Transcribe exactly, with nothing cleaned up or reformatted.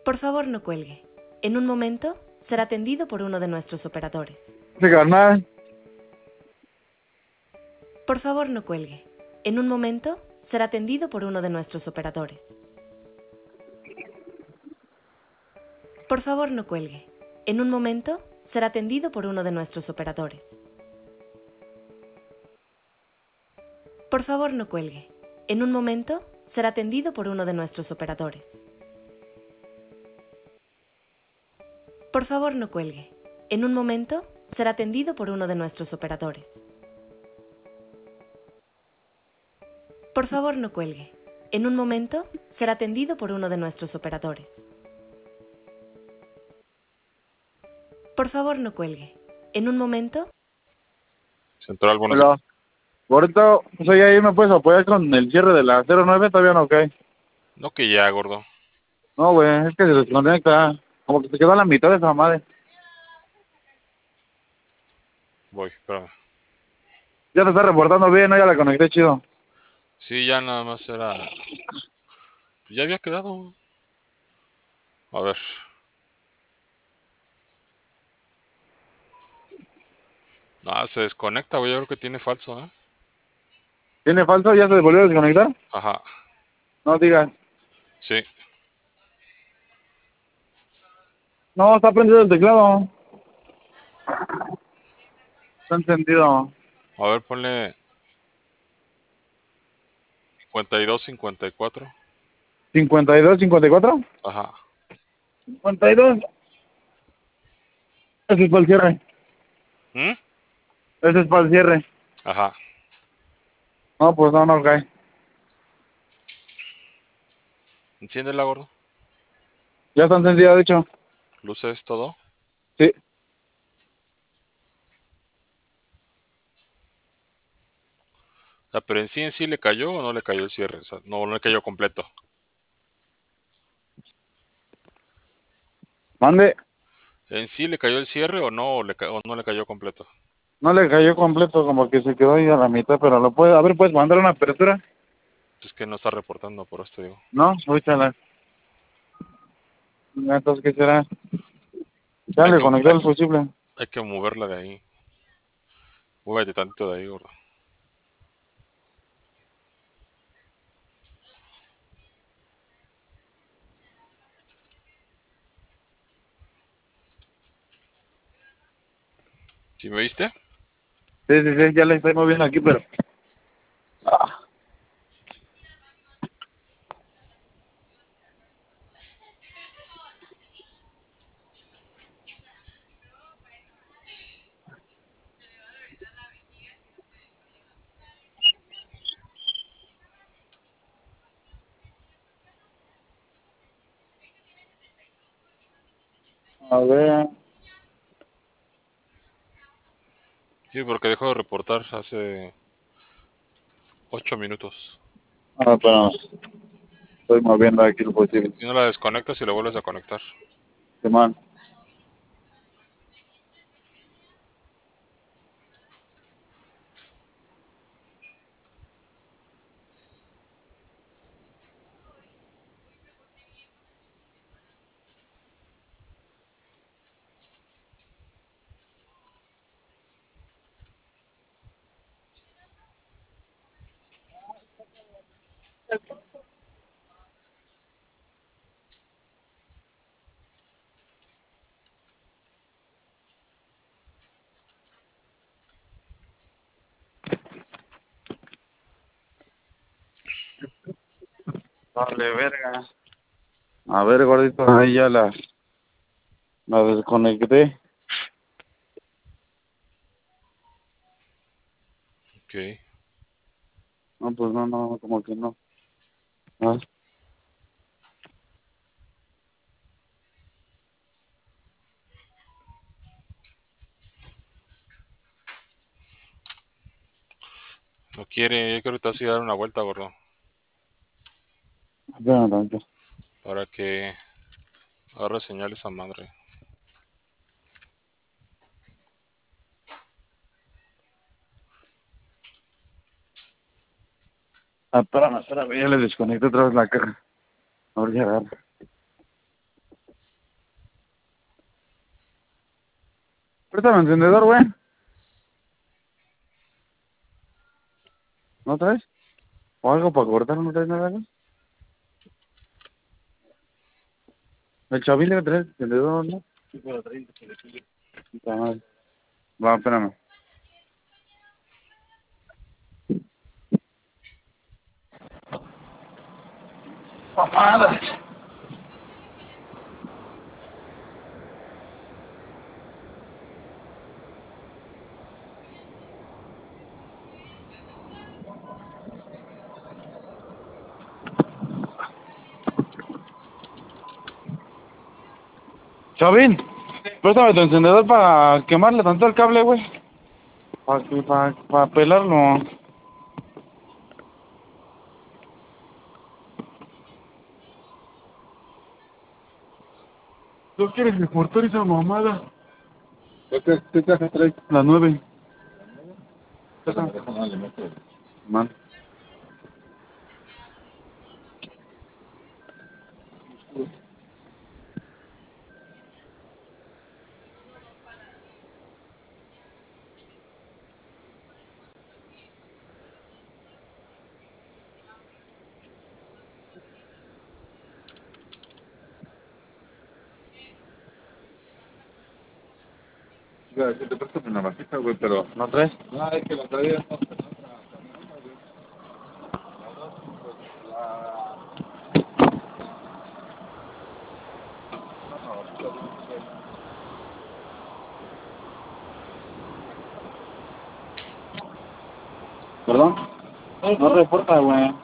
Por favor, no cuelgue. En un momento, será atendido por uno de nuestros operadores. Sí, carnal. Por favor, no cuelgue. En un momento, será atendido por uno de nuestros operadores. Por favor, no cuelgue. En un momento, será atendido por uno de nuestros operadores. Por favor, no cuelgue. En un momento, será atendido por uno de nuestros operadores. Por favor, no cuelgue. En un momento, será atendido por uno de nuestros operadores. Por favor, no cuelgue. En un momento, será atendido por uno de nuestros operadores. Por favor, no cuelgue. En un momento... Central, buenos Hola. Ahorita, pues oye, ahí me puedes apoyar con el cierre de la cero nueve, todavía no cae. No que ya, gordo. No, güey, es que se desconecta. Como que se quedó a la mitad de esa madre. Voy, espérame. Ya te está reportando bien, ¿no? Ya la conecté chido. Sí, ya nada más era... Ya había quedado. A ver. Ah, se desconecta, güey. Yo creo que tiene falso, ¿eh? ¿Tiene falso? ¿Ya se volvió a desconectar? Ajá. No digas. Sí. No, está prendido el teclado. Está encendido. A ver, ponle cincuenta y dos, cincuenta y cuatro. ¿cincuenta y dos, cincuenta y cuatro? Ajá. cincuenta y dos. Ese es para el cierre. ¿Mm? Ese es para el cierre. Ajá. No, pues no, no cae. Enciéndela, gordo. Ya está encendida, de hecho. Luces, todo. Sí. O sea, pero en sí en sí le cayó o no le cayó el cierre. O sea, no, no le cayó completo. Mande. ¿En sí le cayó el cierre o no, o, le ca- o no le cayó completo? No le cayó completo, como que se quedó ahí a la mitad, pero lo puede... A ver, ¿puedes mandar una apertura? Es que no está reportando, por esto digo. No, escúchala. Entonces, ¿qué será? Ya Hay le que, conecté hay, el fusible. hay que moverla de ahí. Muévete tantito de ahí, gordo. ¿Sí me viste? Sí, sí, sí, ya le estoy moviendo aquí, pero... Ah, a ver... Sí, porque dejó de reportar hace ocho minutos. Ah, pero estoy moviendo aquí el fusible. Si no la desconectas y la vuelves a conectar. Simón. Vale, verga. A ver, gordito, ahí ya la, la desconecté. Ok. No, pues no, no, como que no. Ah, No quiere, yo creo que te vas a ir a dar una vuelta, gordo. espérame tantito. Para que agarre señal esa madre. Ah, espérame, espérame, ya le desconecté otra vez la caja. A ver, ya agarra. Préstame encendedor, güey. ¿No traes? ¿O algo para cortar? ¿No traes nada, güey? El Chavín debe traer encendedor, ¿no? Sí, pero trae. Puta madre. Va, espérame. ¡Mamada! Chavín, préstame tu encendedor para quemarle tanto el cable, güey. Para para, para pelarlo. ¿No quieres reportar esa mamada? ¿Qué, qué caja traes? La nueve. Man. Iba a decir, te presto una vasija, güey, pero... ¿No traes? No, es que la traía en otra camioneta, güey. ¿Perdón? No reporta, güey.